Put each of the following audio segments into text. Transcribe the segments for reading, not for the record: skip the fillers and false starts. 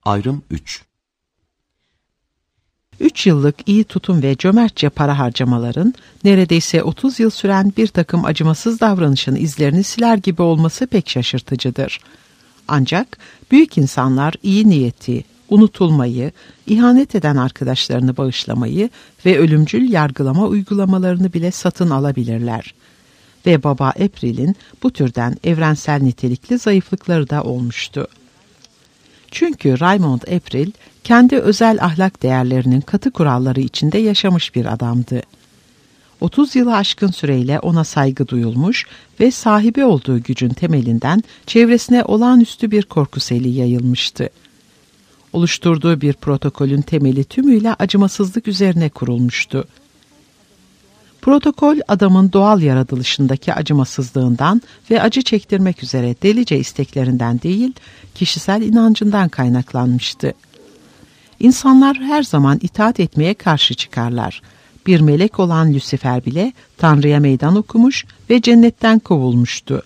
Ayrım 3. 3 yıllık iyi tutum ve cömertçe para harcamaların neredeyse 30 yıl süren bir takım acımasız davranışın izlerini siler gibi olması pek şaşırtıcıdır. Ancak büyük insanlar iyi niyeti, unutulmayı, ihanet eden arkadaşlarını bağışlamayı ve ölümcül yargılama uygulamalarını bile satın alabilirler. Ve Baba April'in bu türden evrensel nitelikli zayıflıkları da olmuştu. Çünkü Raymond April, kendi özel ahlak değerlerinin katı kuralları içinde yaşamış bir adamdı. 30 yılı aşkın süreyle ona saygı duyulmuş ve sahibi olduğu gücün temelinden çevresine olağanüstü bir korku seli yayılmıştı. Oluşturduğu bir protokolün temeli tümüyle acımasızlık üzerine kurulmuştu. Protokol adamın doğal yaratılışındaki acımasızlığından ve acı çektirmek üzere delice isteklerinden değil, kişisel inancından kaynaklanmıştı. İnsanlar her zaman itaat etmeye karşı çıkarlar. Bir melek olan Lucifer bile Tanrı'ya meydan okumuş ve cennetten kovulmuştu.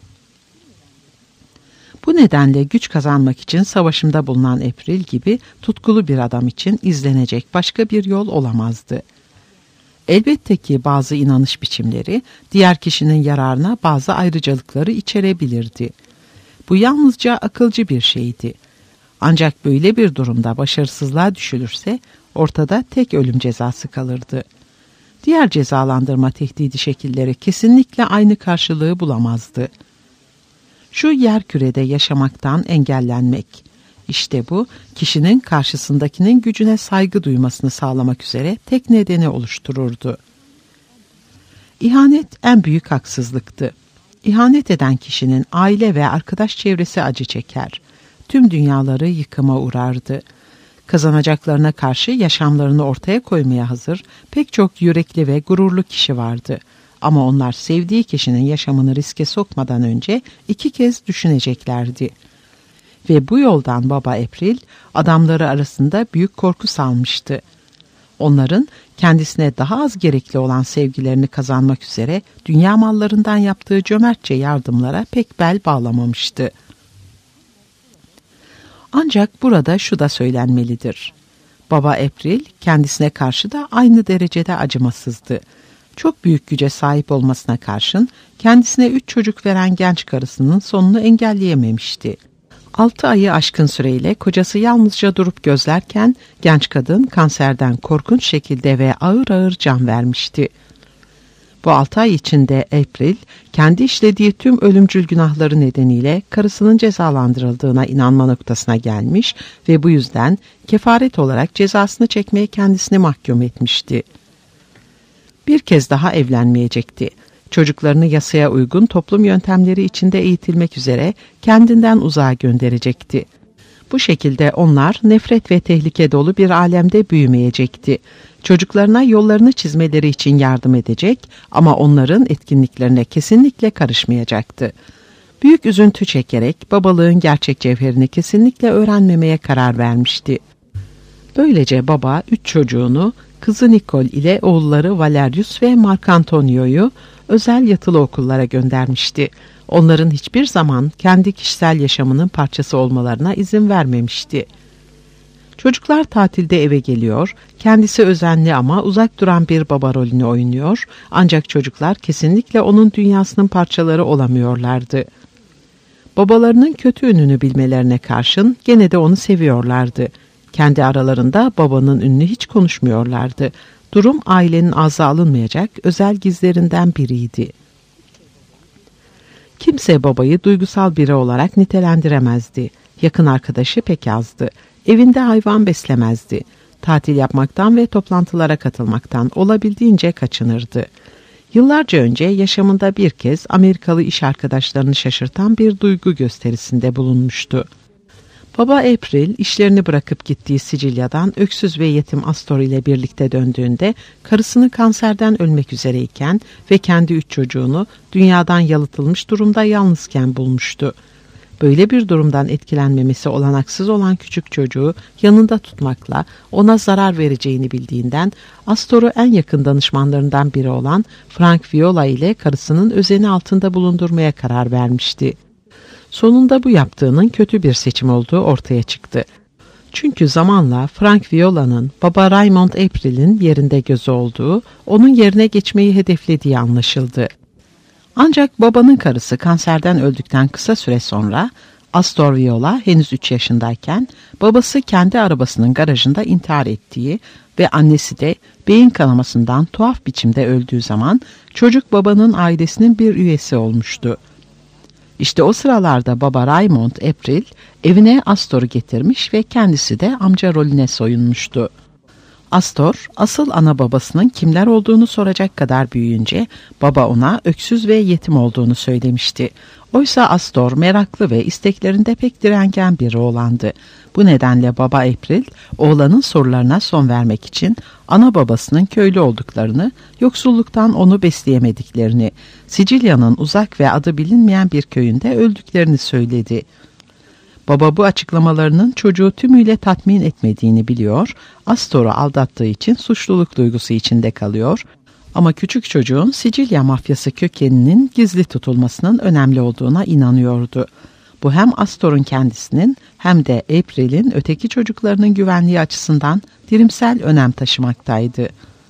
Bu nedenle güç kazanmak için savaşımda bulunan April gibi tutkulu bir adam için izlenecek başka bir yol olamazdı. Elbette ki bazı inanış biçimleri diğer kişinin yararına bazı ayrıcalıkları içerebilirdi. Bu yalnızca akılcı bir şeydi. Ancak böyle bir durumda başarısızlığa düşülürse ortada tek ölüm cezası kalırdı. Diğer cezalandırma tehdidi şekilleri kesinlikle aynı karşılığı bulamazdı. Şu yerkürede yaşamaktan engellenmek, işte bu kişinin karşısındakinin gücüne saygı duymasını sağlamak üzere tek nedeni oluştururdu. İhanet en büyük haksızlıktı. İhanet eden kişinin aile ve arkadaş çevresi acı çeker. Tüm dünyaları yıkıma uğrardı. Kazanacaklarına karşı yaşamlarını ortaya koymaya hazır pek çok yürekli ve gururlu kişi vardı. Ama onlar sevdiği kişinin yaşamını riske sokmadan önce 2 kez düşüneceklerdi. Ve bu yoldan Baba April adamları arasında büyük korku salmıştı. Onların kendisine daha az gerekli olan sevgilerini kazanmak üzere dünya mallarından yaptığı cömertçe yardımlara pek bel bağlamamıştı. Ancak burada şu da söylenmelidir. Baba April kendisine karşı da aynı derecede acımasızdı. Çok büyük güce sahip olmasına karşın kendisine 3 çocuk veren genç karısının sonunu engelleyememişti. 6 ayı aşkın süreyle kocası yalnızca durup gözlerken genç kadın kanserden korkunç şekilde ve ağır ağır can vermişti. Bu 6 ay içinde April kendi işlediği tüm ölümcül günahları nedeniyle karısının cezalandırıldığına inanma noktasına gelmiş ve bu yüzden kefaret olarak cezasını çekmeye kendisini mahkum etmişti. Bir kez daha evlenmeyecekti. Çocuklarını yasaya uygun toplum yöntemleri içinde eğitilmek üzere kendinden uzağa gönderecekti. Bu şekilde onlar nefret ve tehlike dolu bir alemde büyümeyecekti. Çocuklarına yollarını çizmeleri için yardım edecek ama onların etkinliklerine kesinlikle karışmayacaktı. Büyük üzüntü çekerek babalığın gerçek cevherini kesinlikle öğrenmemeye karar vermişti. Böylece baba 3 çocuğunu, kızı Nicole ile oğulları Valerius ve Marcantonio'yu özel yatılı okullara göndermişti. Onların hiçbir zaman kendi kişisel yaşamının parçası olmalarına izin vermemişti. Çocuklar tatilde eve geliyor, kendisi özenli ama uzak duran bir baba rolünü oynuyor, ancak çocuklar kesinlikle onun dünyasının parçaları olamıyorlardı. Babalarının kötü ününü bilmelerine karşın gene de onu seviyorlardı. Kendi aralarında babanın ününü hiç konuşmuyorlardı. Durum ailenin ağza alınmayacak özel gizlerinden biriydi. Kimse babayı duygusal biri olarak nitelendiremezdi. Yakın arkadaşı pek azdı. Evinde hayvan beslemezdi. Tatil yapmaktan ve toplantılara katılmaktan olabildiğince kaçınırdı. Yıllarca önce yaşamında bir kez Amerikalı iş arkadaşlarını şaşırtan bir duygu gösterisinde bulunmuştu. Baba April işlerini bırakıp gittiği Sicilya'dan öksüz ve yetim Astor ile birlikte döndüğünde karısını kanserden ölmek üzereyken ve kendi 3 çocuğunu dünyadan yalıtılmış durumda yalnızken bulmuştu. Böyle bir durumdan etkilenmemesi olanaksız olan küçük çocuğu yanında tutmakla ona zarar vereceğini bildiğinden Astor'u en yakın danışmanlarından biri olan Frank Viola ile karısının özeni altında bulundurmaya karar vermişti. Sonunda bu yaptığının kötü bir seçim olduğu ortaya çıktı. Çünkü zamanla Frank Viola'nın baba Raymond April'in yerinde gözü olduğu, onun yerine geçmeyi hedeflediği anlaşıldı. Ancak babanın karısı kanserden öldükten kısa süre sonra Astor Viola henüz 3 yaşındayken babası kendi arabasının garajında intihar ettiği ve annesi de beyin kanamasından tuhaf biçimde öldüğü zaman çocuk babanın ailesinin bir üyesi olmuştu. İşte o sıralarda baba Raymond April evine Astor'u getirmiş ve kendisi de amca rolüne soyunmuştu. Astor, asıl ana babasının kimler olduğunu soracak kadar büyüyünce baba ona öksüz ve yetim olduğunu söylemişti. Oysa Astor meraklı ve isteklerinde pek direngen bir oğlandı. Bu nedenle baba April, oğlanın sorularına son vermek için ana babasının köylü olduklarını, yoksulluktan onu besleyemediklerini, Sicilya'nın uzak ve adı bilinmeyen bir köyünde öldüklerini söyledi. Baba bu açıklamalarının çocuğu tümüyle tatmin etmediğini biliyor, Astor'u aldattığı için suçluluk duygusu içinde kalıyor ama küçük çocuğun Sicilya mafyası kökeninin gizli tutulmasının önemli olduğuna inanıyordu. Bu hem Astor'un kendisinin hem de April'in öteki çocuklarının güvenliği açısından dirimsel önem taşımaktaydı.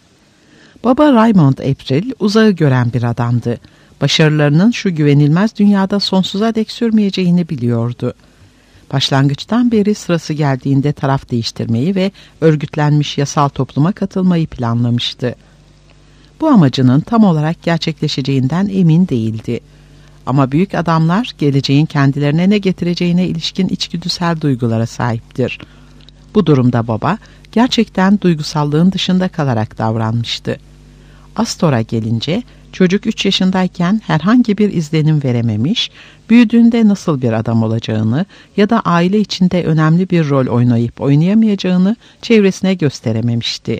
Baba Raymond April uzağı gören bir adamdı. Başarılarının şu güvenilmez dünyada sonsuza dek sürmeyeceğini biliyordu. Başlangıçtan beri sırası geldiğinde taraf değiştirmeyi ve örgütlenmiş yasal topluma katılmayı planlamıştı. Bu amacının tam olarak gerçekleşeceğinden emin değildi. Ama büyük adamlar geleceğin kendilerine ne getireceğine ilişkin içgüdüsel duygulara sahiptir. Bu durumda baba gerçekten duygusallığın dışında kalarak davranmıştı. Astor'a gelince çocuk 3 yaşındayken herhangi bir izlenim verememiş, büyüdüğünde nasıl bir adam olacağını ya da aile içinde önemli bir rol oynayıp oynayamayacağını çevresine gösterememişti.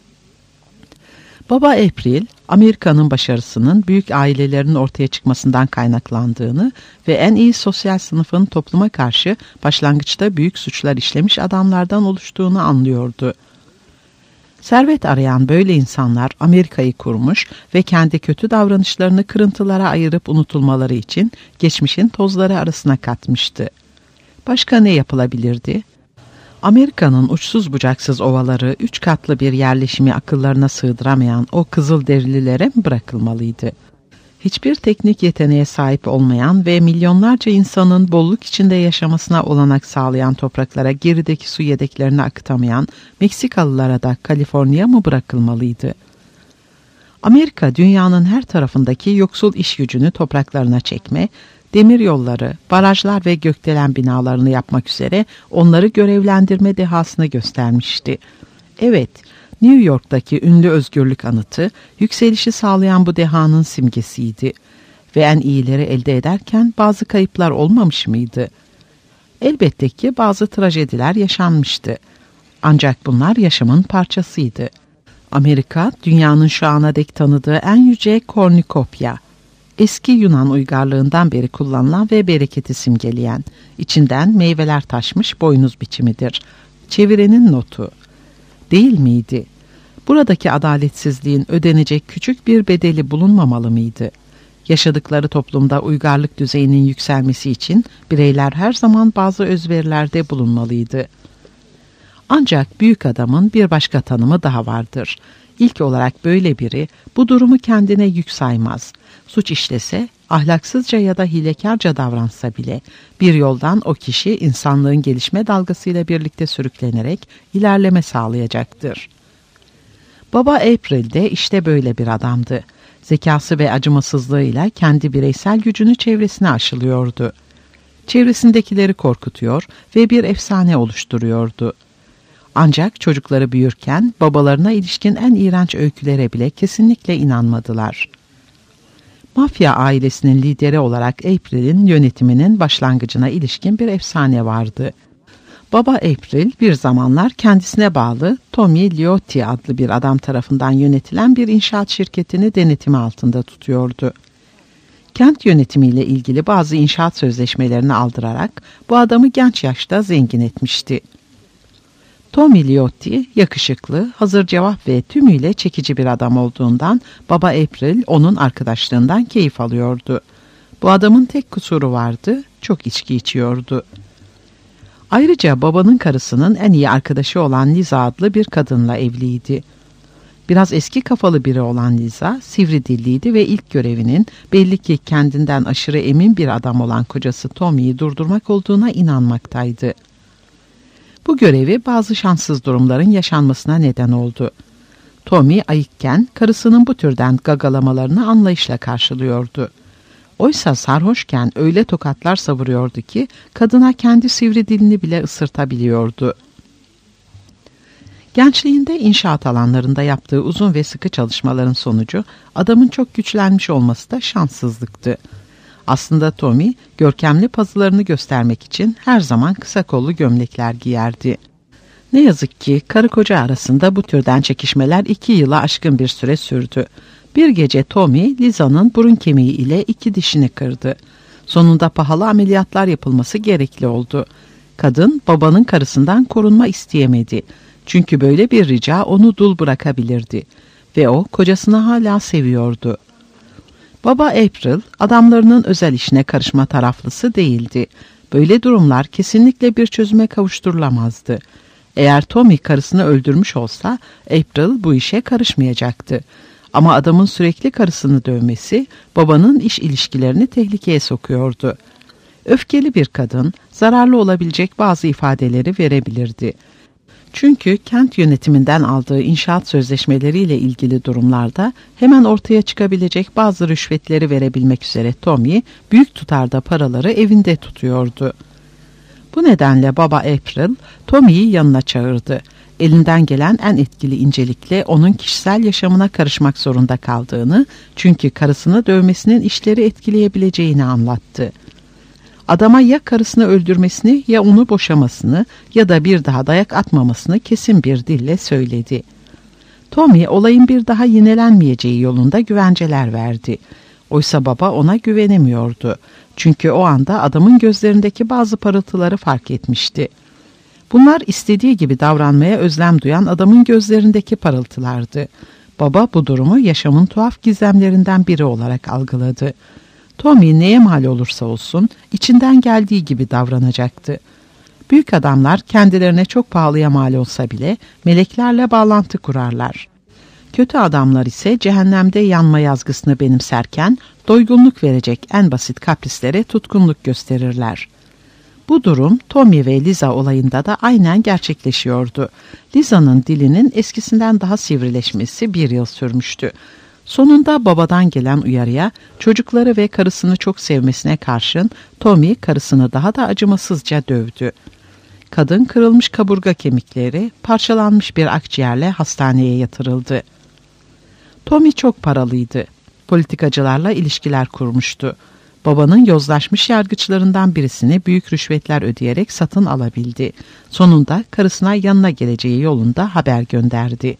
Baba April, Amerika'nın başarısının büyük ailelerin ortaya çıkmasından kaynaklandığını ve en iyi sosyal sınıfın topluma karşı başlangıçta büyük suçlar işlemiş adamlardan oluştuğunu anlıyordu. Servet arayan böyle insanlar Amerika'yı kurmuş ve kendi kötü davranışlarını kırıntılara ayırıp unutulmaları için geçmişin tozları arasına katmıştı. Başka ne yapılabilirdi? Amerika'nın uçsuz bucaksız ovaları 3 katlı bir yerleşimi akıllarına sığdıramayan o Kızılderililere mi bırakılmalıydı? Hiçbir teknik yeteneğe sahip olmayan ve milyonlarca insanın bolluk içinde yaşamasına olanak sağlayan topraklara gerideki su yedeklerini akıtamayan Meksikalılara da Kaliforniya mı bırakılmalıydı? Amerika dünyanın her tarafındaki yoksul iş gücünü topraklarına çekme, demir yolları, barajlar ve gökdelen binalarını yapmak üzere onları görevlendirme dehasını göstermişti. Evet, New York'taki ünlü özgürlük anıtı, yükselişi sağlayan bu dehanın simgesiydi. Ve en iyileri elde ederken bazı kayıplar olmamış mıydı? Elbette ki bazı trajediler yaşanmıştı. Ancak bunlar yaşamın parçasıydı. Amerika, dünyanın şu ana dek tanıdığı en yüce kornikopya. Eski Yunan uygarlığından beri kullanılan ve bereketi simgeleyen, içinden meyveler taşmış boynuz biçimidir. Çevirenin notu. Değil miydi? Buradaki adaletsizliğin ödenecek küçük bir bedeli bulunmamalı mıydı? Yaşadıkları toplumda uygarlık düzeyinin yükselmesi için bireyler her zaman bazı özverilerde bulunmalıydı. Ancak büyük adamın bir başka tanımı daha vardır. İlk olarak böyle biri bu durumu kendine yük saymaz. Suç işlese, ahlaksızca ya da hilekarca davransa bile bir yoldan o kişi insanlığın gelişme dalgasıyla birlikte sürüklenerek ilerleme sağlayacaktır. Baba April de işte böyle bir adamdı. Zekası ve acımasızlığıyla kendi bireysel gücünü çevresine aşılıyordu. Çevresindekileri korkutuyor ve bir efsane oluşturuyordu. Ancak çocukları büyürken babalarına ilişkin en iğrenç öykülere bile kesinlikle inanmadılar. Mafya ailesinin lideri olarak April'in yönetiminin başlangıcına ilişkin bir efsane vardı. Baba April bir zamanlar kendisine bağlı Tommy Liotti adlı bir adam tarafından yönetilen bir inşaat şirketini denetimi altında tutuyordu. Kent yönetimiyle ilgili bazı inşaat sözleşmelerini aldırarak bu adamı genç yaşta zengin etmişti. Tommy Liotti yakışıklı, hazır cevap ve tümüyle çekici bir adam olduğundan Baba April onun arkadaşlığından keyif alıyordu. Bu adamın tek kusuru vardı, çok içki içiyordu. Ayrıca babanın karısının en iyi arkadaşı olan Liza adlı bir kadınla evliydi. Biraz eski kafalı biri olan Liza, sivri dilliydi ve ilk görevinin belli ki kendinden aşırı emin bir adam olan kocası Tommy'yi durdurmak olduğuna inanmaktaydı. Bu görevi bazı şanssız durumların yaşanmasına neden oldu. Tommy ayıkken karısının bu türden gagalamalarını anlayışla karşılıyordu. Oysa sarhoşken öyle tokatlar savuruyordu ki kadına kendi sivri dilini bile ısırtabiliyordu. Gençliğinde inşaat alanlarında yaptığı uzun ve sıkı çalışmaların sonucu adamın çok güçlenmiş olması da şanssızlıktı. Aslında Tommy görkemli pazılarını göstermek için her zaman kısa kollu gömlekler giyerdi. Ne yazık ki karı koca arasında bu türden çekişmeler 2 yıla aşkın bir süre sürdü. Bir gece Tommy, Liza'nın burun kemiği ile 2 dişini kırdı. Sonunda pahalı ameliyatlar yapılması gerekli oldu. Kadın babanın karısından korunma isteyemedi. Çünkü böyle bir rica onu dul bırakabilirdi. Ve o kocasını hala seviyordu. Baba April adamlarının özel işine karışma taraflısı değildi. Böyle durumlar kesinlikle bir çözüme kavuşturulamazdı. Eğer Tommy karısını öldürmüş olsa April bu işe karışmayacaktı. Ama adamın sürekli karısını dövmesi babanın iş ilişkilerini tehlikeye sokuyordu. Öfkeli bir kadın zararlı olabilecek bazı ifadeleri verebilirdi. Çünkü kent yönetiminden aldığı inşaat sözleşmeleriyle ilgili durumlarda hemen ortaya çıkabilecek bazı rüşvetleri verebilmek üzere Tommy büyük tutarda paraları evinde tutuyordu. Bu nedenle baba April Tommy'yi yanına çağırdı. Elinden gelen en etkili incelikle onun kişisel yaşamına karışmak zorunda kaldığını, çünkü karısını dövmesinin işleri etkileyebileceğini anlattı. Adama ya karısını öldürmesini ya onu boşamasını ya da bir daha dayak atmamasını kesin bir dille söyledi. Tommy olayın bir daha yinelenmeyeceği yolunda güvenceler verdi. Oysa baba ona güvenemiyordu. Çünkü o anda adamın gözlerindeki bazı parıltıları fark etmişti. Bunlar istediği gibi davranmaya özlem duyan adamın gözlerindeki parıltılardı. Baba bu durumu yaşamın tuhaf gizemlerinden biri olarak algıladı. Tommy neye mal olursa olsun içinden geldiği gibi davranacaktı. Büyük adamlar kendilerine çok pahalıya mal olsa bile meleklerle bağlantı kurarlar. Kötü adamlar ise cehennemde yanma yazgısını benimserken doygunluk verecek en basit kaprislere tutkunluk gösterirler. Bu durum Tommy ve Liza olayında da aynen gerçekleşiyordu. Liza'nın dilinin eskisinden daha sivrileşmesi 1 yıl sürmüştü. Sonunda babadan gelen uyarıya çocukları ve karısını çok sevmesine karşın Tommy karısını daha da acımasızca dövdü. Kadın kırılmış kaburga kemikleri, parçalanmış bir akciğerle hastaneye yatırıldı. Tommy çok paralıydı. Politikacılarla ilişkiler kurmuştu. Babanın yozlaşmış yargıçlarından birisini büyük rüşvetler ödeyerek satın alabildi. Sonunda karısına yanına geleceği yolunda haber gönderdi.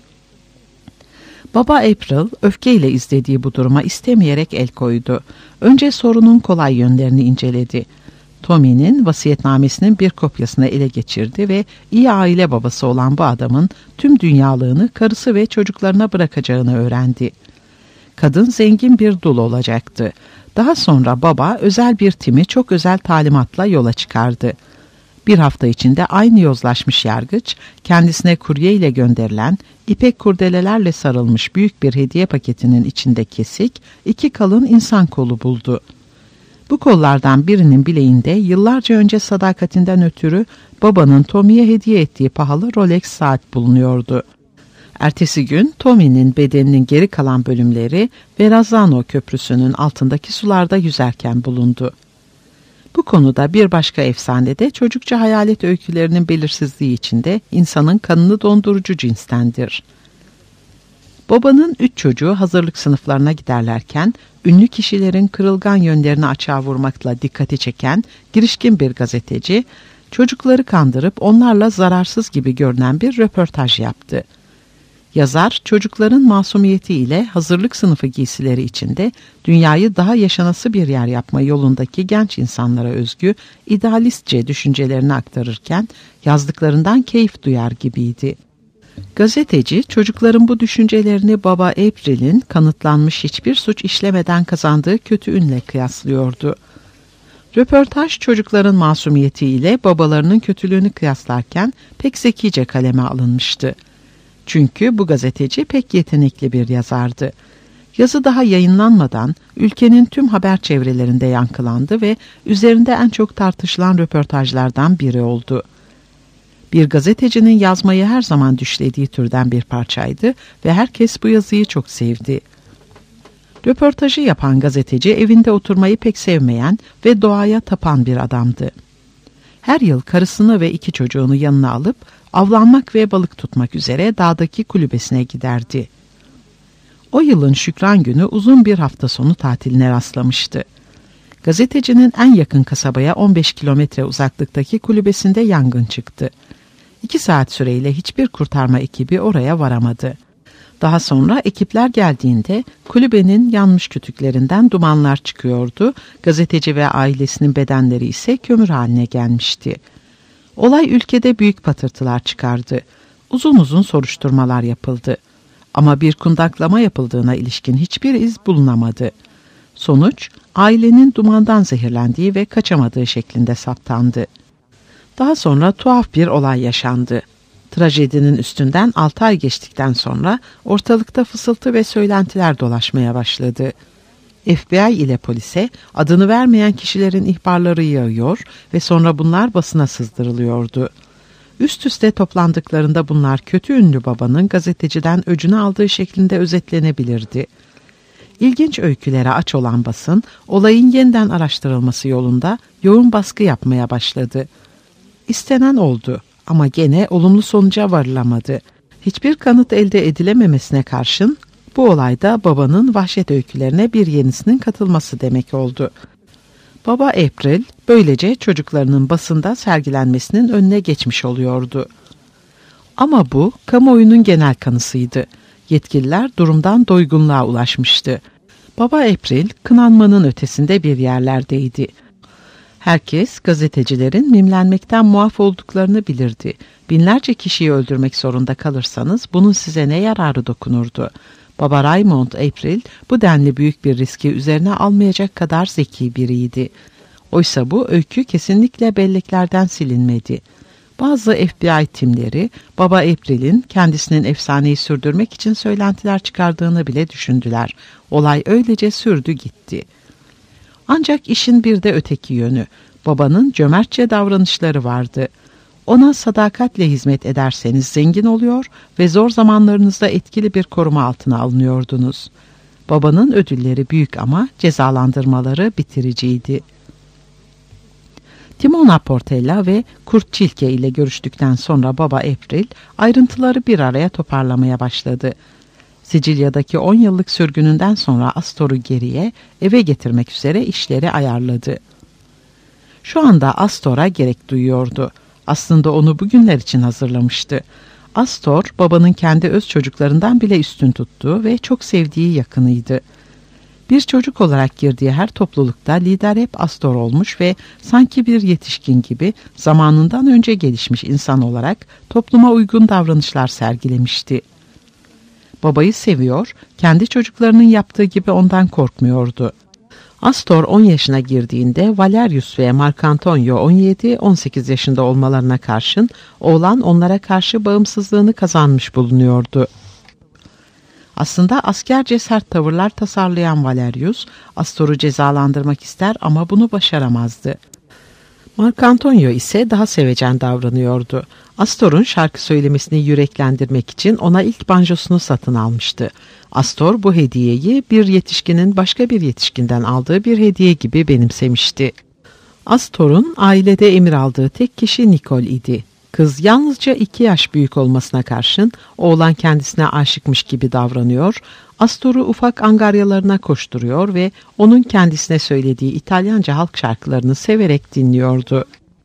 Baba April öfkeyle izlediği bu duruma istemeyerek el koydu. Önce sorunun kolay yönlerini inceledi. Tommy'nin vasiyetnamesinin bir kopyasını ele geçirdi ve iyi aile babası olan bu adamın tüm dünyalığını karısı ve çocuklarına bırakacağını öğrendi. Kadın zengin bir dul olacaktı. Daha sonra baba özel bir timi çok özel talimatla yola çıkardı. 1 hafta içinde aynı yozlaşmış yargıç kendisine kurye ile gönderilen ipek kurdelelerle sarılmış büyük bir hediye paketinin içinde kesik 2 kalın insan kolu buldu. Bu kollardan birinin bileğinde yıllarca önce sadakatinden ötürü babanın Tommy'ye hediye ettiği pahalı Rolex saat bulunuyordu. Ertesi gün Tommy'nin bedeninin geri kalan bölümleri Verrazzano Köprüsü'nün altındaki sularda yüzerken bulundu. Bu konuda bir başka efsanede çocukça hayalet öykülerinin belirsizliği içinde insanın kanını dondurucu cinstendir. Babanın 3 çocuğu hazırlık sınıflarına giderlerken ünlü kişilerin kırılgan yönlerini açığa vurmakla dikkati çeken girişkin bir gazeteci çocukları kandırıp onlarla zararsız gibi görünen bir röportaj yaptı. Yazar çocukların masumiyeti ile hazırlık sınıfı giysileri içinde dünyayı daha yaşanası bir yer yapma yolundaki genç insanlara özgü idealistçe düşüncelerini aktarırken yazdıklarından keyif duyar gibiydi. Gazeteci çocukların bu düşüncelerini baba April'in kanıtlanmış hiçbir suç işlemeden kazandığı kötü ünle kıyaslıyordu. Röportaj çocukların masumiyetiyle babalarının kötülüğünü kıyaslarken pek zekice kaleme alınmıştı. Çünkü bu gazeteci pek yetenekli bir yazardı. Yazı daha yayınlanmadan ülkenin tüm haber çevrelerinde yankılandı ve üzerinde en çok tartışılan röportajlardan biri oldu. Bir gazetecinin yazmayı her zaman düşlediği türden bir parçaydı ve herkes bu yazıyı çok sevdi. Röportajı yapan gazeteci evinde oturmayı pek sevmeyen ve doğaya tapan bir adamdı. Her yıl karısını ve 2 çocuğunu yanına alıp avlanmak ve balık tutmak üzere dağdaki kulübesine giderdi. O yılın Şükran Günü uzun bir hafta sonu tatiline rastlamıştı. Gazetecinin en yakın kasabaya 15 kilometre uzaklıktaki kulübesinde yangın çıktı. 2 saat süreyle hiçbir kurtarma ekibi oraya varamadı. Daha sonra ekipler geldiğinde kulübenin yanmış kütüklerinden dumanlar çıkıyordu. Gazeteci ve ailesinin bedenleri ise kömür haline gelmişti. Olay ülkede büyük patırtılar çıkardı. Uzun uzun soruşturmalar yapıldı. Ama bir kundaklama yapıldığına ilişkin hiçbir iz bulunamadı. Sonuç, ailenin dumandan zehirlendiği ve kaçamadığı şeklinde saptandı. Daha sonra tuhaf bir olay yaşandı. Trajedinin üstünden 6 ay geçtikten sonra ortalıkta fısıltı ve söylentiler dolaşmaya başladı. FBI ile polise adını vermeyen kişilerin ihbarları yağıyor ve sonra bunlar basına sızdırılıyordu. Üst üste toplandıklarında bunlar kötü ünlü babanın gazeteciden öcünü aldığı şeklinde özetlenebilirdi. İlginç öykülere aç olan basın, olayın yeniden araştırılması yolunda yoğun baskı yapmaya başladı. İstenen oldu ama gene olumlu sonuca varılamadı. Hiçbir kanıt elde edilememesine karşın bu olayda babanın vahşet öykülerine bir yenisinin katılması demek oldu. Baba April böylece çocuklarının basında sergilenmesinin önüne geçmiş oluyordu. Ama bu kamuoyunun genel kanısıydı. Yetkililer durumdan doygunluğa ulaşmıştı. Baba April kınanmanın ötesinde bir yerlerdeydi. Herkes gazetecilerin mimlenmekten muaf olduklarını bilirdi. Binlerce kişiyi öldürmek zorunda kalırsanız bunun size ne yararı dokunurdu? Baba Raymond April bu denli büyük bir riski üzerine almayacak kadar zeki biriydi. Oysa bu öykü kesinlikle belleklerden silinmedi. Bazı FBI timleri Baba April'in kendisinin efsaneyi sürdürmek için söylentiler çıkardığını bile düşündüler. Olay öylece sürdü gitti. Ancak işin bir de öteki yönü. Babanın cömertçe davranışları vardı. Ona sadakatle hizmet ederseniz zengin oluyor ve zor zamanlarınızda etkili bir koruma altına alınıyordunuz. Babanın ödülleri büyük ama cezalandırmaları bitiriciydi. Timona Portella ve Kurt Çilke ile görüştükten sonra Baba April ayrıntıları bir araya toparlamaya başladı. Sicilya'daki 10 yıllık sürgününden sonra Astor'u geriye eve getirmek üzere işleri ayarladı. Şu anda Astor'a gerek duyuyordu. Aslında onu bugünler için hazırlamıştı. Astor, babanın kendi öz çocuklarından bile üstün tuttuğu ve çok sevdiği yakınıydı. Bir çocuk olarak girdiği her toplulukta lider hep Astor olmuş ve sanki bir yetişkin gibi zamanından önce gelişmiş insan olarak topluma uygun davranışlar sergilemişti. Babayı seviyor, kendi çocuklarının yaptığı gibi ondan korkmuyordu. Astor 10 yaşına girdiğinde Valerius ve Marcantonio 17-18 yaşında olmalarına karşın oğlan onlara karşı bağımsızlığını kazanmış bulunuyordu. Aslında askerce sert tavırlar tasarlayan Valerius, Astor'u cezalandırmak ister ama bunu başaramazdı. Marcantonio ise daha sevecen davranıyordu. Astor'un şarkı söylemesini yüreklendirmek için ona ilk banjosunu satın almıştı. Astor bu hediyeyi bir yetişkinin başka bir yetişkinden aldığı bir hediye gibi benimsemişti. Astor'un ailede emir aldığı tek kişi Nicole idi. Kız yalnızca 2 yaş büyük olmasına karşın oğlan kendisine aşıkmış gibi davranıyor, Astor'u ufak angaryalarına koşturuyor ve onun kendisine söylediği İtalyanca halk şarkılarını severek dinliyordu.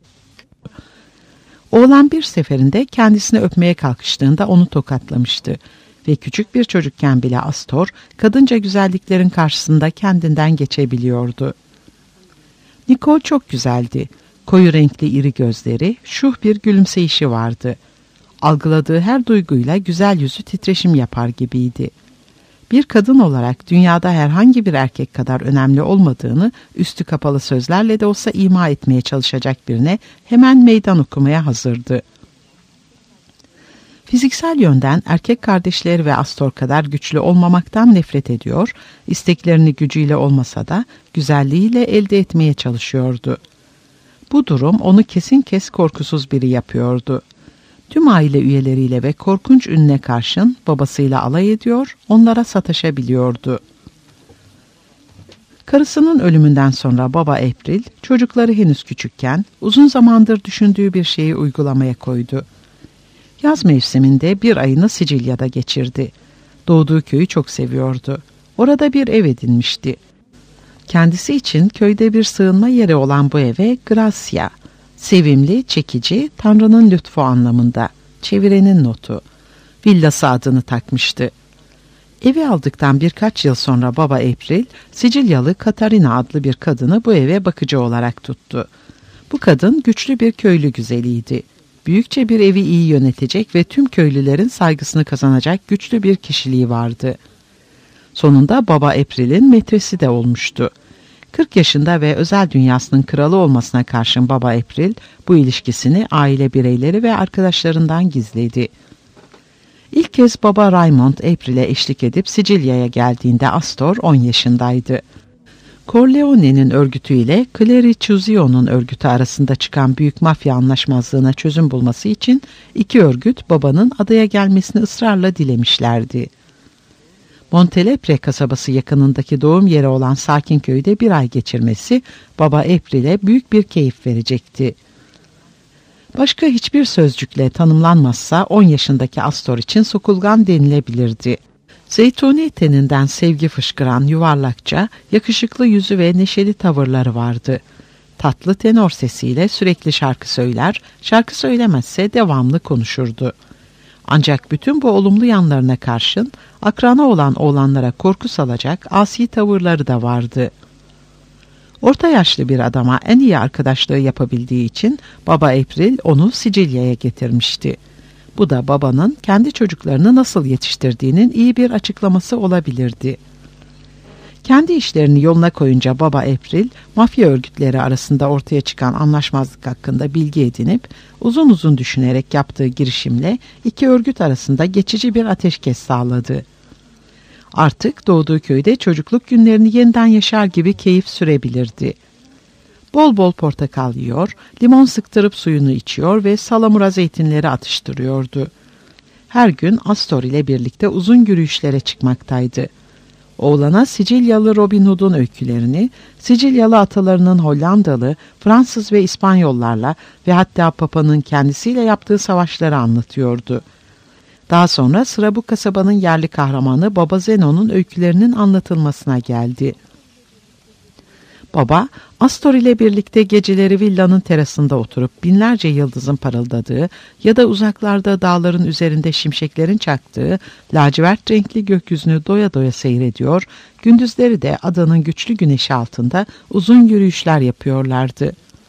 Oğlan bir seferinde kendisini öpmeye kalkıştığında onu tokatlamıştı ve küçük bir çocukken bile Astor, kadınca güzelliklerin karşısında kendinden geçebiliyordu. Nicole çok güzeldi. Koyu renkli iri gözleri, şuh bir gülümseyişi vardı. Algıladığı her duyguyla güzel yüzü titreşim yapar gibiydi. Bir kadın olarak dünyada herhangi bir erkek kadar önemli olmadığını üstü kapalı sözlerle de olsa ima etmeye çalışacak birine hemen meydan okumaya hazırdı. Fiziksel yönden erkek kardeşleri ve Astor kadar güçlü olmamaktan nefret ediyor, isteklerini gücüyle olmasa da güzelliğiyle elde etmeye çalışıyordu. Bu durum onu kesin kes korkusuz biri yapıyordu. Tüm aile üyeleriyle ve korkunç ününe karşın babasıyla alay ediyor, onlara sataşabiliyordu. Karısının ölümünden sonra baba April, çocukları henüz küçükken uzun zamandır düşündüğü bir şeyi uygulamaya koydu. Yaz mevsiminde bir ayını Sicilya'da geçirdi. Doğduğu köyü çok seviyordu. Orada bir ev edinmişti. Kendisi için köyde bir sığınma yeri olan bu eve Gracia, sevimli, çekici, Tanrı'nın lütfu anlamında, çevirenin notu, villası adını takmıştı. Evi aldıktan birkaç yıl sonra baba April, Sicilyalı Katarina adlı bir kadını bu eve bakıcı olarak tuttu. Bu kadın güçlü bir köylü güzeliydi. Büyükçe bir evi iyi yönetecek ve tüm köylülerin saygısını kazanacak güçlü bir kişiliği vardı. Sonunda baba April'in metresi de olmuştu. 40 yaşında ve özel dünyasının kralı olmasına karşın baba April bu ilişkisini aile bireyleri ve arkadaşlarından gizledi. İlk kez baba Raymond April'e eşlik edip Sicilya'ya geldiğinde Astor 10 yaşındaydı. Corleone'nin örgütüyle Clary Chuzio'nun örgütü arasında çıkan büyük mafya anlaşmazlığına çözüm bulması için iki örgüt babanın adaya gelmesini ısrarla dilemişlerdi. Montelepre kasabası yakınındaki doğum yeri olan sakin köyde bir ay geçirmesi baba April'e büyük bir keyif verecekti. Başka hiçbir sözcükle tanımlanmazsa 10 yaşındaki Astor için sokulgan denilebilirdi. Zeytuni teninden sevgi fışkıran yuvarlakça, yakışıklı yüzü ve neşeli tavırları vardı. Tatlı tenor sesiyle sürekli şarkı söyler, şarkı söylemezse devamlı konuşurdu. Ancak bütün bu olumlu yanlarına karşın akrana olan oğlanlara korku salacak asi tavırları da vardı. Orta yaşlı bir adama en iyi arkadaşlığı yapabildiği için baba April onu Sicilya'ya getirmişti. Bu da babanın kendi çocuklarını nasıl yetiştirdiğinin iyi bir açıklaması olabilirdi. Kendi işlerini yoluna koyunca baba April, mafya örgütleri arasında ortaya çıkan anlaşmazlık hakkında bilgi edinip, uzun uzun düşünerek yaptığı girişimle iki örgüt arasında geçici bir ateşkes sağladı. Artık doğduğu köyde çocukluk günlerini yeniden yaşar gibi keyif sürebilirdi. Bol bol portakal yiyor, limon sıktırıp suyunu içiyor ve salamura zeytinleri atıştırıyordu. Her gün Astor ile birlikte uzun yürüyüşlere çıkmaktaydı. Oğlana Sicilyalı Robin Hood'un öykülerini, Sicilyalı atalarının Hollandalı, Fransız ve İspanyollarla ve hatta Papa'nın kendisiyle yaptığı savaşları anlatıyordu. Daha sonra sıra bu kasabanın yerli kahramanı Baba Zeno'nun öykülerinin anlatılmasına geldi. Baba, Astor ile birlikte geceleri villanın terasında oturup binlerce yıldızın parıldadığı ya da uzaklarda dağların üzerinde şimşeklerin çaktığı lacivert renkli gökyüzünü doya doya seyrediyor, gündüzleri de adanın güçlü güneşi altında uzun yürüyüşler yapıyorlardı.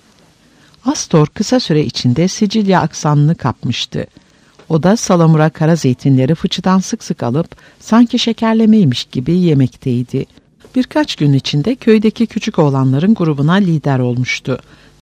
Astor kısa süre içinde Sicilya aksanını kapmıştı. O da salamura kara zeytinleri fıçıdan sık sık alıp sanki şekerlemeymiş gibi yemekteydi. Birkaç gün içinde köydeki küçük oğlanların grubuna lider olmuştu.